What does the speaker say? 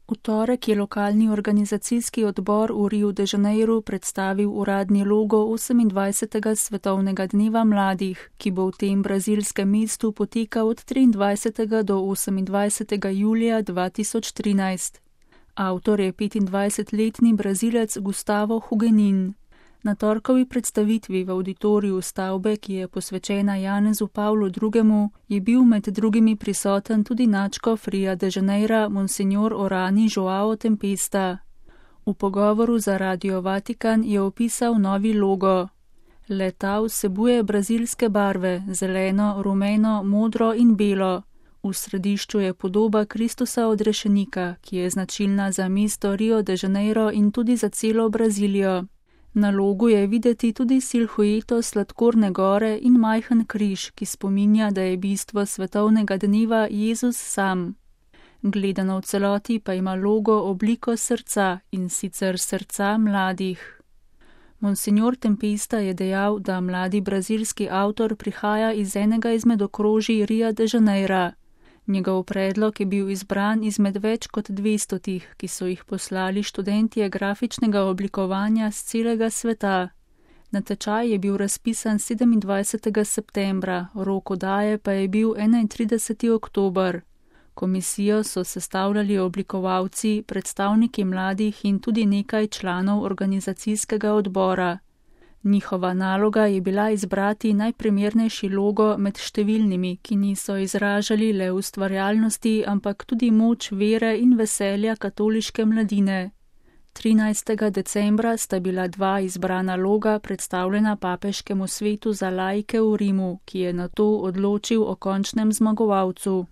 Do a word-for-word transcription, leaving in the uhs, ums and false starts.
V torek je lokalni organizacijski odbor v Riu de Janeiru predstavil uradni logo osemindvajsetega svetovnega dneva mladih, ki bo v tem brazilskem mestu potekal od triindvajsetega do osemindvajsetega julija dva tisoč trinajst. Avtor je petindvajsetletni Brazilec Gustavo Hugenin. Na torkovi predstavitvi v avditoriju stavbe, ki je posvečena Janezu Pavlu drugemu, je bil med drugimi prisoten tudi nadškof Ria de Janeira Monsignor Orani Joao Tempesta. V pogovoru za Radio Vatikan je opisal novi logo. Le-ta vsebuje brazilske barve, zeleno, rumeno, modro in belo. V središču je podoba Kristusa odrešenika, ki je značilna za mesto Rio de Janeiro in tudi za celo Brazilijo. Na logu je videti tudi silhueto Sladkorne gore in majhen križ, ki spominja, da je bistvo svetovnega dneva Jezus sam. Gledano v celoti pa ima logo obliko srca, in sicer srca mladih. Monsignor Tempesta je dejal, da mladi brazilski avtor prihaja iz enega izmed okrožij Ria de Janeira. Njegov predlog je bil izbran izmed več kot dvestotih, ki so jih poslali študentje grafičnega oblikovanja z celega sveta. Natečaj je bil razpisan sedemindvajsetega septembra, rok oddaje pa je bil enaintrideseti oktober. Komisijo so sestavljali oblikovalci, predstavniki mladih in tudi nekaj članov organizacijskega odbora. Njihova naloga je bila izbrati najprimernejši logo med številnimi, ki niso izražali le ustvarjalnosti, ampak tudi moč vere in veselja katoliške mladine. trinajstega decembra sta bila dva izbrana loga predstavljena papeškemu svetu za laike v Rimu, ki je nato odločil o končnem zmagovalcu.